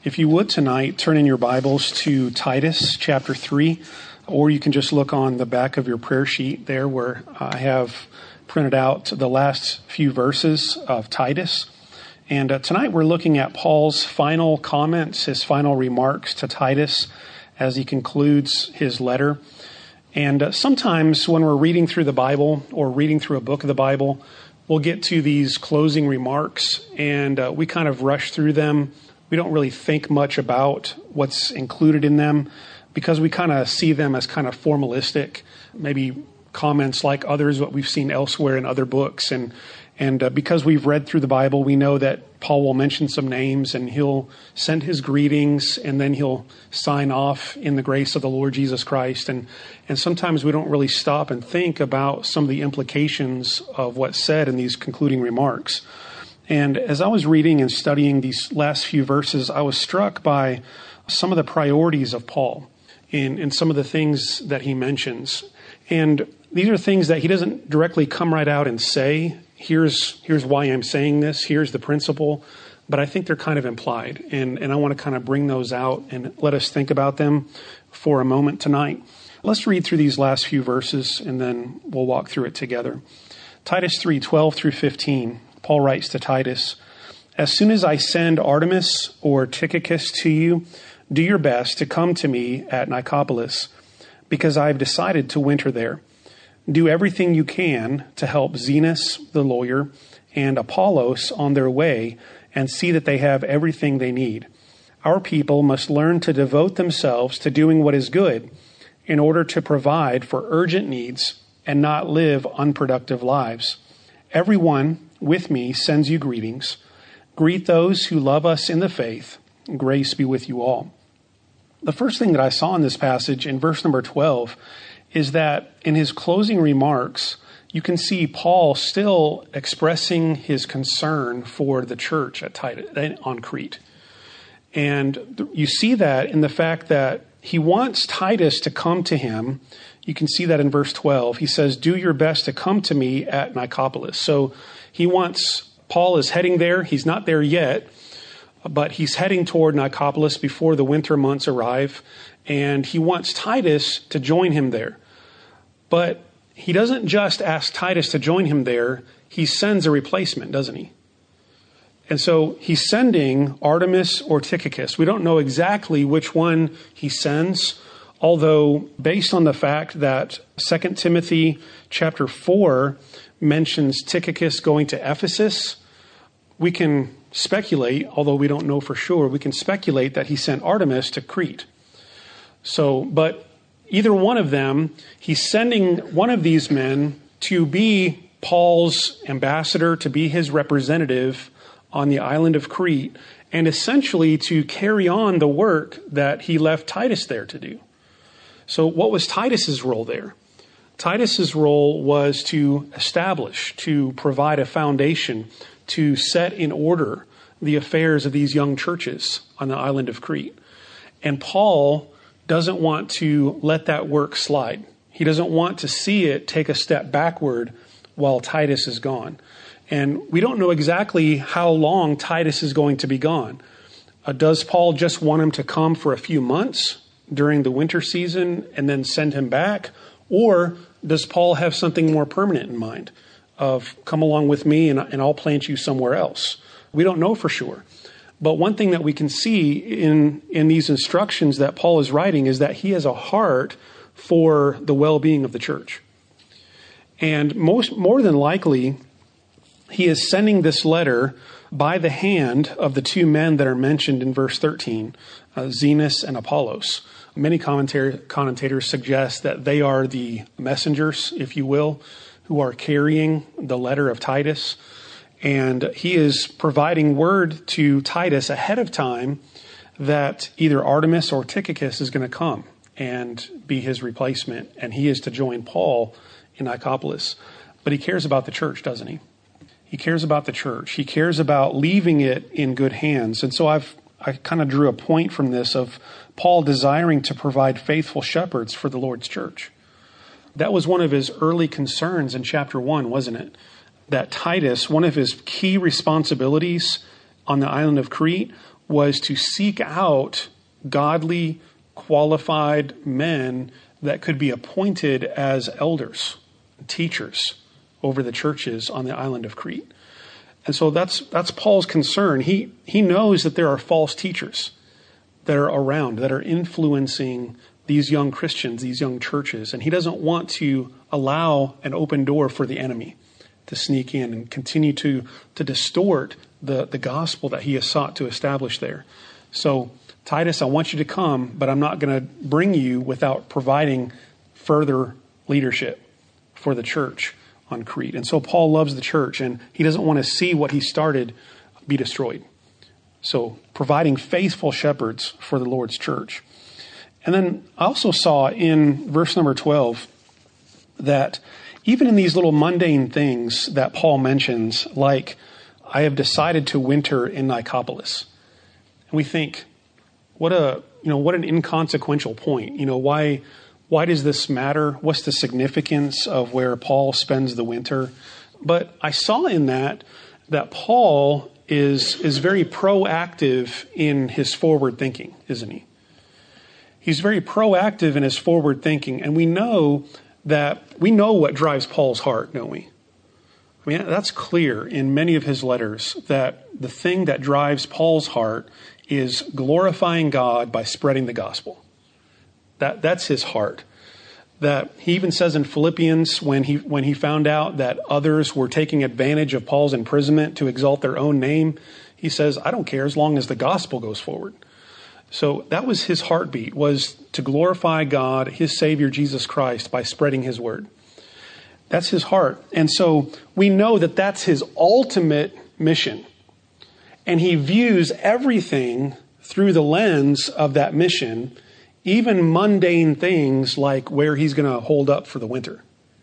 If you would tonight, turn in your Bibles to Titus chapter 3, or you can just look on the back of your prayer sheet there where I have printed out the last few verses of Titus. And tonight we're looking at Paul's final comments, his final remarks to Titus as he concludes his letter. And sometimes when we're reading through the Bible or reading through a book of the Bible, we'll get to these closing remarks and we kind of rush through them. We don't really think much about what's included in them because we kind of see them as kind of formalistic, maybe comments like others, what we've seen elsewhere in other books. And because we've read through the Bible, we know that Paul will mention some names and he'll send his greetings and then he'll sign off in the grace of the Lord Jesus Christ. And sometimes we don't really stop and think about some of the implications of what's said in these concluding remarks. And as I was reading and studying these last few verses, I was struck by some of the priorities of Paul in some of the things that he mentions. And these are things that he doesn't directly come right out and say, here's why I'm saying this, here's the principle, but I think they're kind of implied. And I want to kind of bring those out and let us think about them for a moment tonight. Let's read through these last few verses and then we'll walk through it together. Titus 3:12 through 15. Paul writes to Titus, "As soon as I send Artemas or Tychicus to you, do your best to come to me at Nicopolis, because I have decided to winter there. Do everything you can to help Zenas, the lawyer, and Apollos on their way, and see that they have everything they need. Our people must learn to devote themselves to doing what is good in order to provide for urgent needs and not live unproductive lives. Everyone with me sends you greetings. Greet those who love us in the faith. Grace be with you all." The first thing that I saw in this passage in verse number 12 is that in his closing remarks, you can see Paul still expressing his concern for the church at Titus, on Crete. And you see that in the fact that he wants Titus to come to him. You can see that in verse 12. He says, "Do your best to come to me at Nicopolis." So Paul is heading there. He's not there yet, but he's heading toward Nicopolis before the winter months arrive. And he wants Titus to join him there. But he doesn't just ask Titus to join him there. He sends a replacement, doesn't he? And so he's sending Artemas or Tychicus. We don't know exactly which one he sends, although based on the fact that 2 Timothy chapter 4 mentions Tychicus going to Ephesus, we can speculate, although we don't know for sure, we can speculate that he sent Artemas to Crete. But either one of them, he's sending one of these men to be Paul's ambassador, to be his representative on the island of Crete, and essentially to carry on the work that he left Titus there to do. So what was Titus's role there? Titus's role was to establish, to provide a foundation, to set in order the affairs of these young churches on the island of Crete. And Paul doesn't want to let that work slide. He doesn't want to see it take a step backward while Titus is gone. And we don't know exactly how long Titus is going to be gone. Does Paul just want him to come for a few months during the winter season and then send him back? Or does Paul have something more permanent in mind of come along with me and I'll plant you somewhere else? We don't know for sure. But one thing that we can see in these instructions that Paul is writing is that he has a heart for the well-being of the church. And more than likely, he is sending this letter by the hand of the two men that are mentioned in verse 13, Zenas and Apollos. Many commentators suggest that they are the messengers, if you will, who are carrying the letter of Titus. And he is providing word to Titus ahead of time that either Artemas or Tychicus is going to come and be his replacement. And he is to join Paul in Nicopolis. But he cares about the church, doesn't he? He cares about the church. He cares about leaving it in good hands. And so I kind of drew a point from this of Paul desiring to provide faithful shepherds for the Lord's church. That was one of his early concerns in chapter 1, wasn't it? That Titus, one of his key responsibilities on the island of Crete was to seek out godly, qualified men that could be appointed as elders, teachers over the churches on the island of Crete. And so that's Paul's concern. He knows that there are false teachers that are around, that are influencing these young Christians, these young churches. And he doesn't want to allow an open door for the enemy to sneak in and continue to distort the gospel that he has sought to establish there. So, Titus, I want you to come, but I'm not going to bring you without providing further leadership for the church on Crete. And so Paul loves the church, and he doesn't want to see what he started be destroyed. So providing faithful shepherds for the Lord's church. And then I also saw in verse number 12 that even in these little mundane things that Paul mentions, like, I have decided to winter in Nicopolis. And we think, what an inconsequential point. Why does this matter? What's the significance of where Paul spends the winter? But I saw in that Paul is very proactive in his forward thinking, isn't he? He's very proactive in his forward thinking, and we know what drives Paul's heart, don't we? I mean, that's clear in many of his letters, that the thing that drives Paul's heart is glorifying God by spreading the gospel. That's his heart. That he even says in Philippians, when he found out that others were taking advantage of Paul's imprisonment to exalt their own name, he says, I don't care as long as the gospel goes forward. So that was his heartbeat, was to glorify God, his Savior, Jesus Christ, by spreading his word. That's his heart. And so we know that that's his ultimate mission. And he views everything through the lens of that mission, even mundane things like where he's going to hold up for the winter.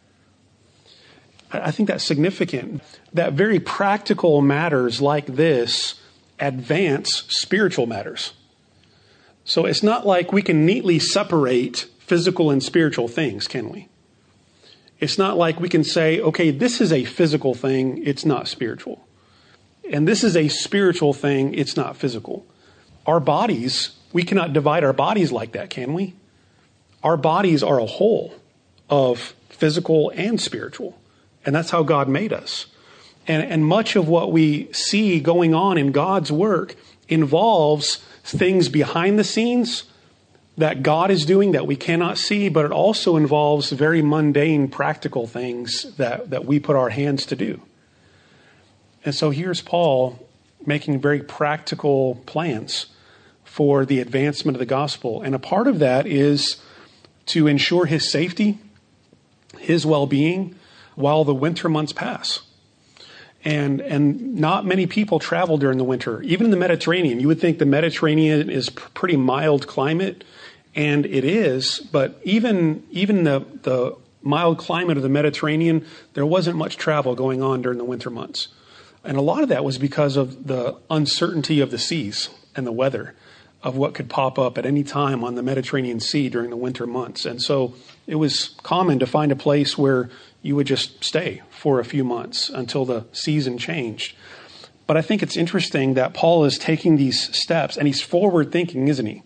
I think that's significant. That very practical matters like this advance spiritual matters. So it's not like we can neatly separate physical and spiritual things, can we? It's not like we can say, okay, this is a physical thing, it's not spiritual. And this is a spiritual thing, it's not physical. Our bodies, we cannot divide our bodies like that, can we? Our bodies are a whole of physical and spiritual. And that's how God made us. And much of what we see going on in God's work involves things behind the scenes that God is doing that we cannot see, but it also involves very mundane, practical things that we put our hands to do. And so here's Paul making very practical plans for the advancement of the gospel. And a part of that is to ensure his safety, his well-being, while the winter months pass. And not many people travel during the winter. Even in the Mediterranean, you would think the Mediterranean is pretty mild climate, and it is. But even the mild climate of the Mediterranean, there wasn't much travel going on during the winter months. And a lot of that was because of the uncertainty of the seas and the weather of what could pop up at any time on the Mediterranean Sea during the winter months. And so it was common to find a place where you would just stay for a few months until the season changed. But I think it's interesting that Paul is taking these steps, and he's forward thinking, isn't he?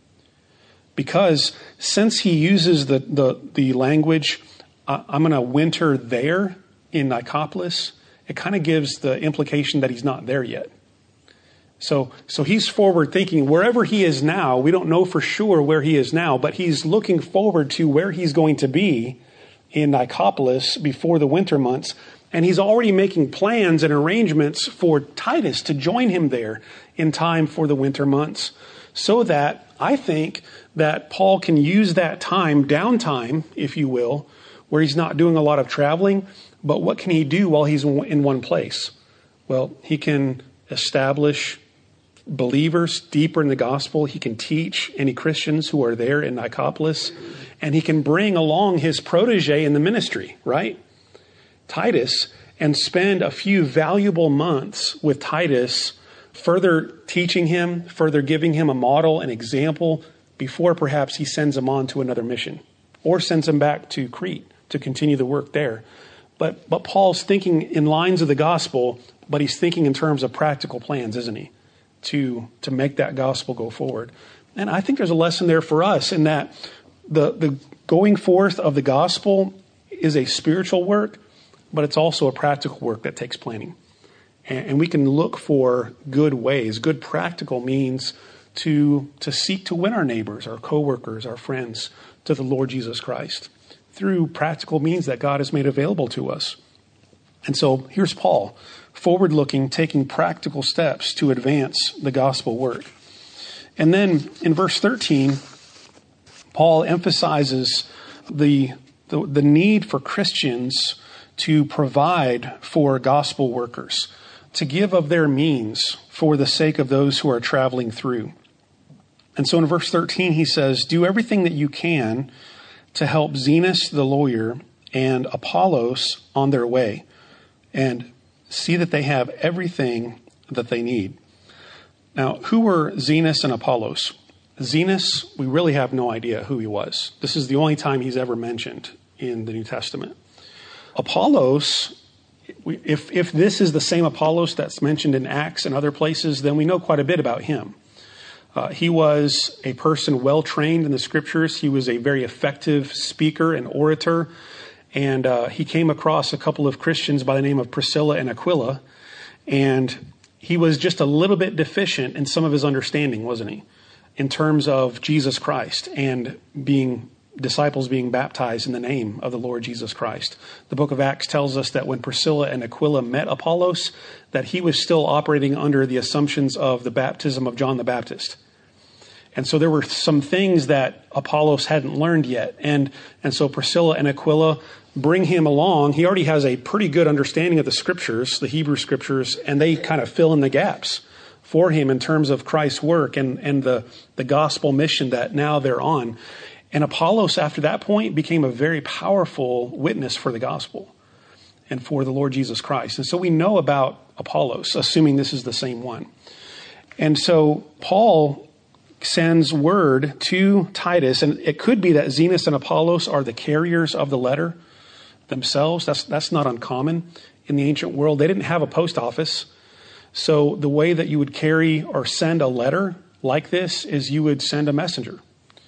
Because since he uses the language, I'm going to winter there in Nicopolis, it kind of gives the implication that he's not there yet. So he's forward thinking. Wherever he is now, we don't know for sure where he is now, but he's looking forward to where he's going to be in Nicopolis before the winter months. And he's already making plans and arrangements for Titus to join him there in time for the winter months. So that I think that Paul can use that time, downtime, if you will, where he's not doing a lot of traveling. But what can he do while he's in one place? Well, he can establish believers deeper in the gospel. He can teach any Christians who are there in Nicopolis. And he can bring along his protege in the ministry, right? Titus, and spend a few valuable months with Titus, further teaching him, further giving him a model, an example, before perhaps he sends him on to another mission or sends him back to Crete to continue the work there. But Paul's thinking in lines of the gospel, but he's thinking in terms of practical plans, isn't he? to make that gospel go forward. And I think there's a lesson there for us in that the going forth of the gospel is a spiritual work, but it's also a practical work that takes planning. And we can look for good ways, good practical means to seek to win our neighbors, our coworkers, our friends to the Lord Jesus Christ through practical means that God has made available to us. And so here's Paul, forward-looking, taking practical steps to advance the gospel work. And then in verse 13, Paul emphasizes the need for Christians to provide for gospel workers, to give of their means for the sake of those who are traveling through. And so in verse 13, he says, do everything that you can to help Zenas the lawyer and Apollos on their way, and see that they have everything that they need. Now, who were Zenas and Apollos? Zenas, we really have no idea who he was. This is the only time he's ever mentioned in the New Testament. Apollos, if this is the same Apollos that's mentioned in Acts and other places, then we know quite a bit about him. He was a person well trained in the scriptures. He was a very effective speaker and orator. And he came across a couple of Christians by the name of Priscilla and Aquila. And he was just a little bit deficient in some of his understanding, wasn't he? In terms of Jesus Christ and disciples being baptized in the name of the Lord Jesus Christ. The book of Acts tells us that when Priscilla and Aquila met Apollos, that he was still operating under the assumptions of the baptism of John the Baptist. And so there were some things that Apollos hadn't learned yet. And so Priscilla and Aquila bring him along. He already has a pretty good understanding of the scriptures, the Hebrew scriptures, and they kind of fill in the gaps for him in terms of Christ's work and the gospel mission that now they're on. And Apollos, after that point, became a very powerful witness for the gospel and for the Lord Jesus Christ. And so we know about Apollos, assuming this is the same one. And so Paul sends word to Titus, and it could be that Zenas and Apollos are the carriers of the letter themselves. That's not uncommon in the ancient world. They didn't have a post office. So the way that you would carry or send a letter like this is you would send a messenger.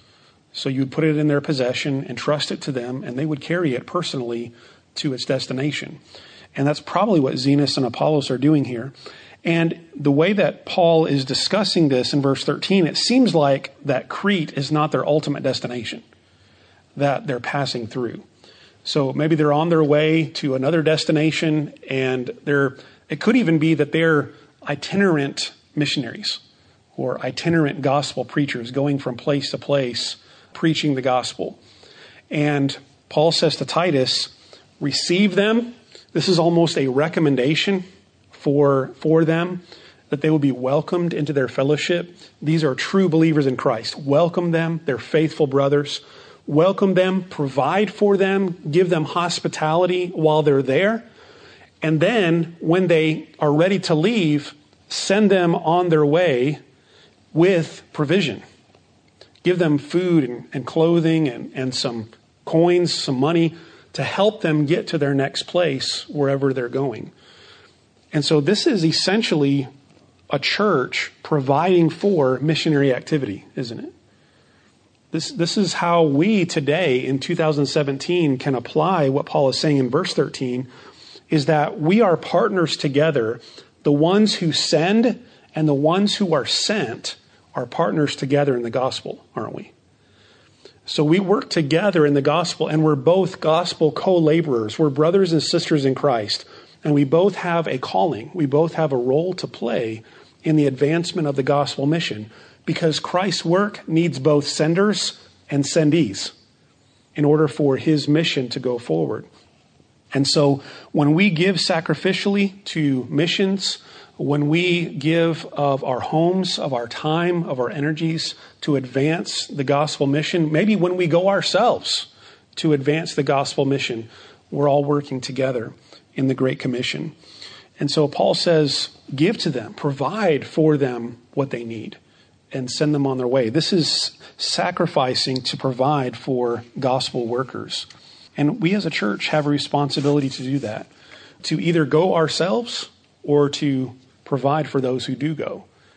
So you would put it in their possession and trust it to them, and they would carry it personally to its destination. And that's probably what Zenas and Apollos are doing here. And the way that Paul is discussing this in verse 13, it seems like that Crete is not their ultimate destination that they're passing through. So maybe they're on their way to another destination, and it could even be that they're itinerant missionaries or itinerant gospel preachers going from place to place preaching the gospel. And Paul says to Titus, receive them. This is almost a recommendation for them, that they will be welcomed into their fellowship. These are true believers in Christ. Welcome them. They're faithful brothers. Welcome them, provide for them, give them hospitality while they're there. And then when they are ready to leave, send them on their way with provision. Give them food and clothing and some coins, some money to help them get to their next place wherever they're going. And so this is essentially a church providing for missionary activity, isn't it? This is how we today in 2017 can apply what Paul is saying in verse 13, is that we are partners together. The ones who send and the ones who are sent are partners together in the gospel, aren't we? So we work together in the gospel, and we're both gospel co-laborers. We're brothers and sisters in Christ. And we both have a calling. We both have a role to play in the advancement of the gospel mission, because Christ's work needs both senders and sendees in order for his mission to go forward. And so when we give sacrificially to missions, when we give of our homes, of our time, of our energies to advance the gospel mission, maybe when we go ourselves to advance the gospel mission, we're all working together in the Great Commission. And so Paul says, give to them, provide for them what they need, and send them on their way. This is sacrificing to provide for gospel workers. And we as a church have a responsibility to do that, to either go ourselves or to provide for those who do go,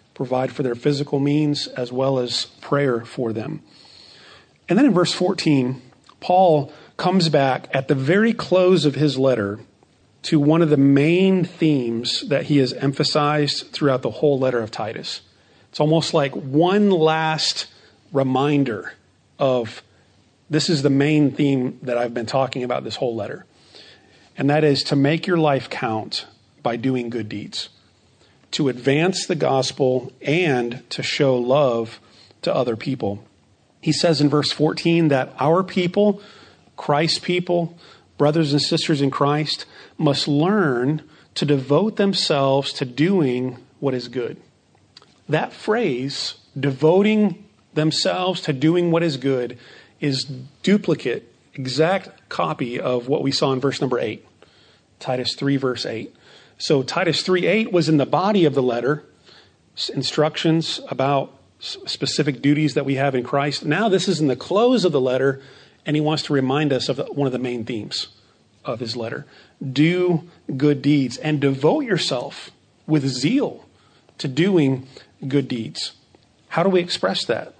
provide for their physical means, as well as prayer for them. And then in verse 14, Paul comes back at the very close of his letter to one of the main themes that he has emphasized throughout the whole letter of Titus. It's almost like one last reminder of this is the main theme that I've been talking about this whole letter. And that is to make your life count by doing good deeds, to advance the gospel and to show love to other people. He says in verse 14 that our people, Christ's people, brothers and sisters in Christ, must learn to devote themselves to doing what is good. That phrase, devoting themselves to doing what is good, is duplicate, exact copy of what we saw in verse number 8, Titus 3, verse 8. So Titus 3:8 was in the body of the letter, instructions about specific duties that we have in Christ. Now this is in the close of the letter, and he wants to remind us of one of the main themes of his letter. Do good deeds and devote yourself with zeal to doing good deeds. How do we express that?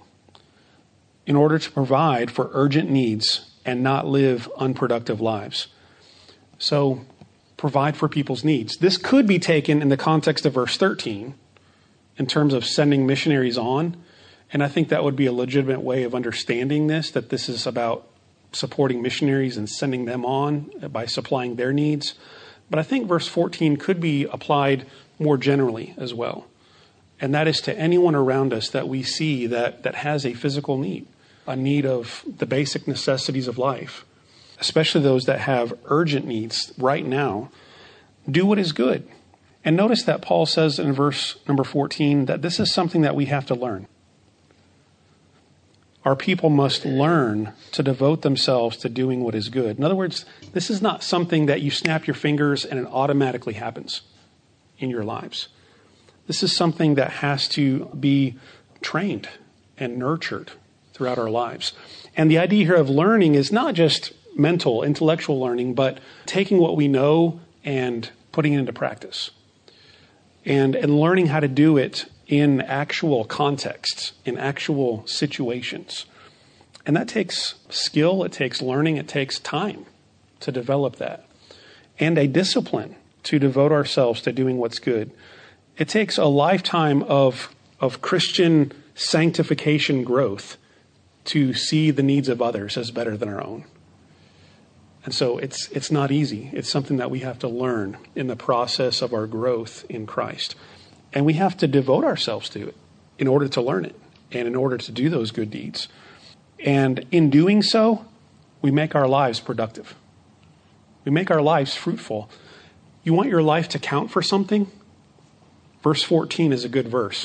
In order to provide for urgent needs and not live unproductive lives. So provide for people's needs. This could be taken in the context of verse 13 in terms of sending missionaries on. And I think that would be a legitimate way of understanding this, that this is about supporting missionaries and sending them on by supplying their needs. But I think verse 14 could be applied more generally as well. And that is to anyone around us that we see that has a physical need, a need of the basic necessities of life, especially those that have urgent needs right now. Do what is good. And notice that Paul says in verse number 14 that this is something that we have to learn. Our people must learn to devote themselves to doing what is good. In other words, this is not something that you snap your fingers and it automatically happens in your lives. This is something that has to be trained and nurtured throughout our lives. And the idea here of learning is not just mental, intellectual learning, but taking what we know and putting it into practice. And learning how to do it in actual contexts, in actual situations. And that takes skill, it takes learning, it takes time to develop that. And a discipline to devote ourselves to doing what's good. It takes a lifetime of Christian sanctification growth to see the needs of others as better than our own. And so it's not easy. It's something that we have to learn in the process of our growth in Christ. And we have to devote ourselves to it in order to learn it and in order to do those good deeds. And in doing so, we make our lives productive. We make our lives fruitful. You want your life to count for something? Verse 14 is a good verse.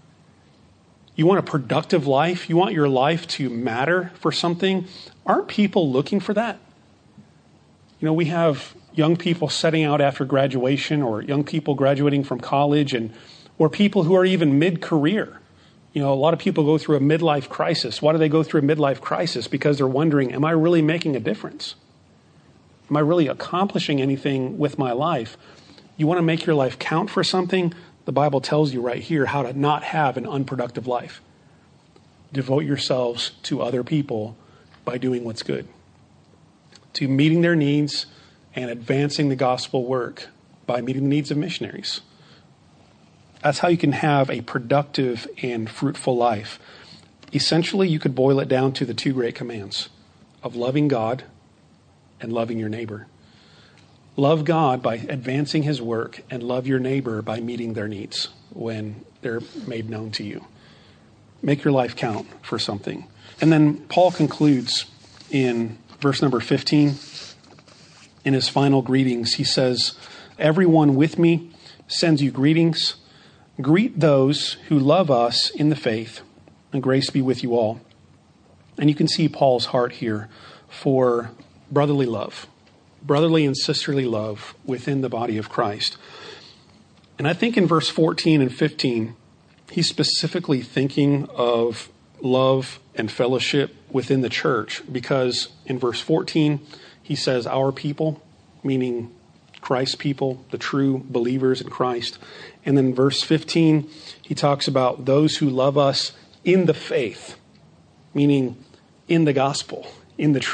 You want a productive life? You want your life to matter for something? Aren't people looking for that? You know, we have young people setting out after graduation, or young people graduating from college, or people who are even mid-career. You know, a lot of people go through a midlife crisis. Why do they go through a midlife crisis? Because they're wondering, am I really making a difference? Am I really accomplishing anything with my life? You want to make your life count for something? The Bible tells you right here how to not have an unproductive life. Devote yourselves to other people by doing what's good, to meeting their needs and advancing the gospel work by meeting the needs of missionaries. That's how you can have a productive and fruitful life. Essentially, you could boil it down to the two great commands of loving God and loving your neighbor. Love God by advancing his work, and love your neighbor by meeting their needs when they're made known to you. Make your life count for something. And then Paul concludes in verse number 15. In his final greetings, he says, "Everyone with me sends you greetings. Greet those who love us in the faith, and grace be with you all." And you can see Paul's heart here for brotherly love, brotherly and sisterly love within the body of Christ. And I think in verse 14 and 15, he's specifically thinking of love and fellowship within the church, because in verse 14, he says, our people, meaning Christ's people, the true believers in Christ. And then verse 15, he talks about those who love us in the faith, meaning in the gospel, in the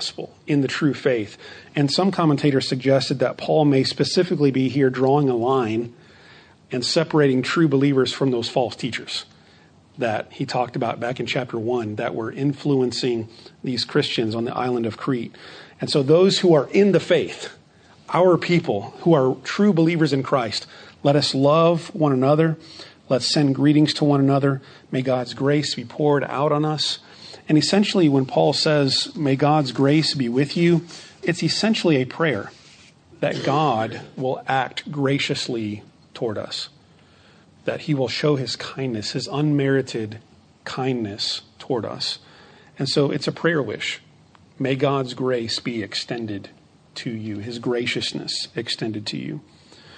true faith. And some commentators suggested that Paul may specifically be here drawing a line and separating true believers from those false teachers that he talked about back in chapter 1 that were influencing these Christians on the island of Crete. And so those who are in the faith, our people who are true believers in Christ, let us love one another. Let's send greetings to one another. May God's grace be poured out on us. And essentially, when Paul says, may God's grace be with you, it's essentially a prayer that God will act graciously toward us, that he will show his kindness, his unmerited kindness toward us. And so it's a prayer wish. May God's grace be extended to you, his graciousness extended to you.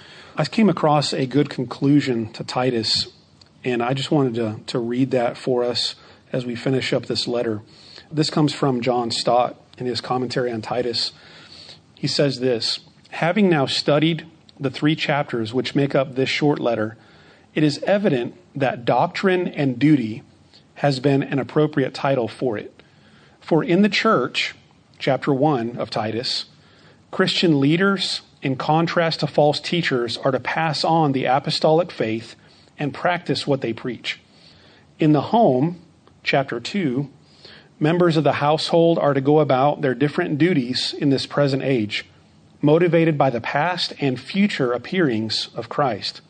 I came across a good conclusion to Titus, and I just wanted to read that for us as we finish up this letter. This comes from John Stott in his commentary on Titus. He says this: having now studied the 3 chapters which make up this short letter, it is evident that doctrine and duty has been an appropriate title for it. For in the church, chapter 1 of Titus, Christian leaders, in contrast to false teachers, are to pass on the apostolic faith and practice what they preach. In the home, chapter 2, members of the household are to go about their different duties in this present age, motivated by the past and future appearings of Christ.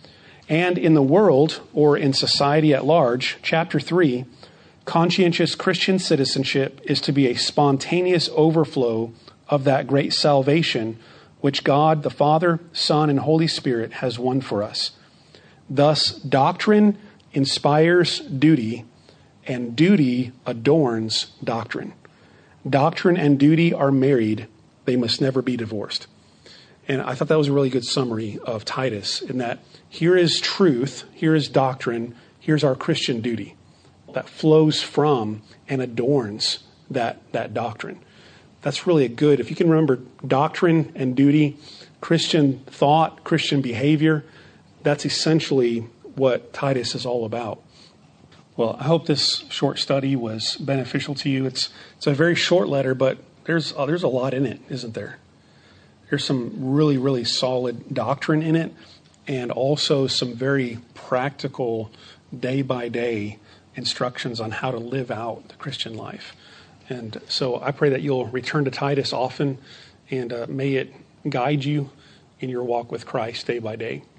And in the world, or in society at large, chapter 3, conscientious Christian citizenship is to be a spontaneous overflow of that great salvation which God, the Father, Son, and Holy Spirit has won for us. Thus, doctrine inspires duty, and duty adorns doctrine. Doctrine and duty are married. They must never be divorced. And I thought that was a really good summary of Titus, in that here is truth, here is doctrine, here's our Christian duty that flows from and adorns that doctrine. That's really a good, if you can remember doctrine and duty, Christian thought, Christian behavior, that's essentially what Titus is all about. Well, I hope this short study was beneficial to you. It's a very short letter, but there's a lot in it, isn't there? There's some really, really solid doctrine in it, and also some very practical day-by-day instructions on how to live out the Christian life. And so I pray that you'll return to Titus often, and may it guide you in your walk with Christ day by day.